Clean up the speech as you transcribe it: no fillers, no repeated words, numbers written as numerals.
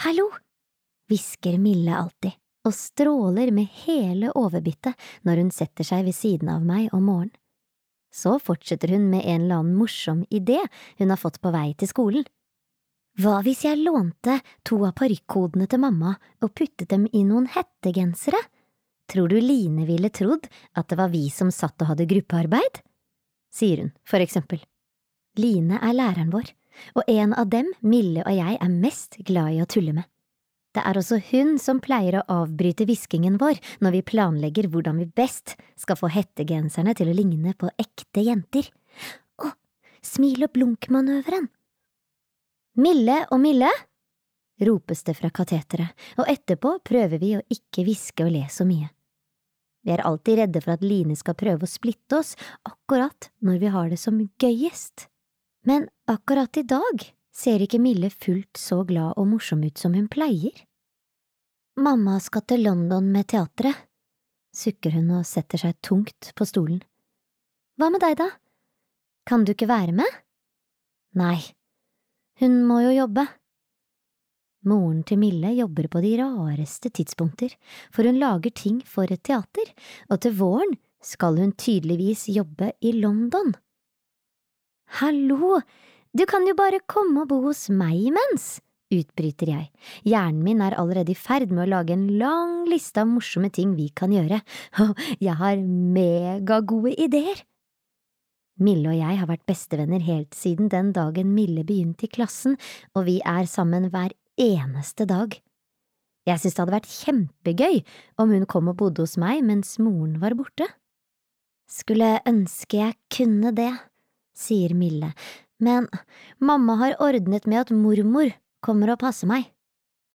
Hallo, hvisker Mille alltid, og stråler med hele overbyttet når hun setter seg ved siden av meg om morgenen. Så fortsetter hun med en eller annen morsom idé hun har fått på vei til skolen. Hva hvis jeg lånte 2 av parykkodene til mamma og puttet dem i noen hettegensere? Tror du Line ville trodd at det var vi som satt og hadde gruppearbeid? Sier hun, for eksempel. Line er læreren vår, og en av dem Mille og jeg er mest glad i å tulle med. Det er også hun som pleier å avbryte hviskingen vår når vi planlegger hvordan vi best skal få hettegenserne til å ligne på ekte jenter. Å, smil og blunk-manøveren! Mille og Mille, ropes det fra kateteret, og etterpå prøver vi å ikke hviske og le så mye. Vi er alltid redde for at Line skal prøve å splitte oss akkurat når vi har det som gøyest. Men akkurat i dag ser ikke Mille fullt så glad og morsom ut som hun pleier. Mamma skal til London med teatret, sukker hun og setter seg tungt på stolen. Hva med deg da? Kan du ikke være med? Nei, hun må jo jobbe. Moren til Mille jobber på de rareste tidspunkter, for hun lager ting for et teater, og til våren skal hun tydeligvis jobbe i London. Hallo, du kan jo bare komme og bo hos meg imens, utbryter jeg. Hjernen min er allerede i ferd med å lage en lang liste av morsomme ting vi kan gjøre, og jeg har megagode ideer. Mille og jeg har vært bestevenner helt siden den dagen Mille begynte i klassen, og vi er sammen hver eneste dag. Jeg synes det hadde vært kjempegøy om hun kom og bodde hos meg mens moren var borte. Skulle ønske jeg kunne det, sier Mille, men mamma har ordnet med at mormor kommer og passer meg.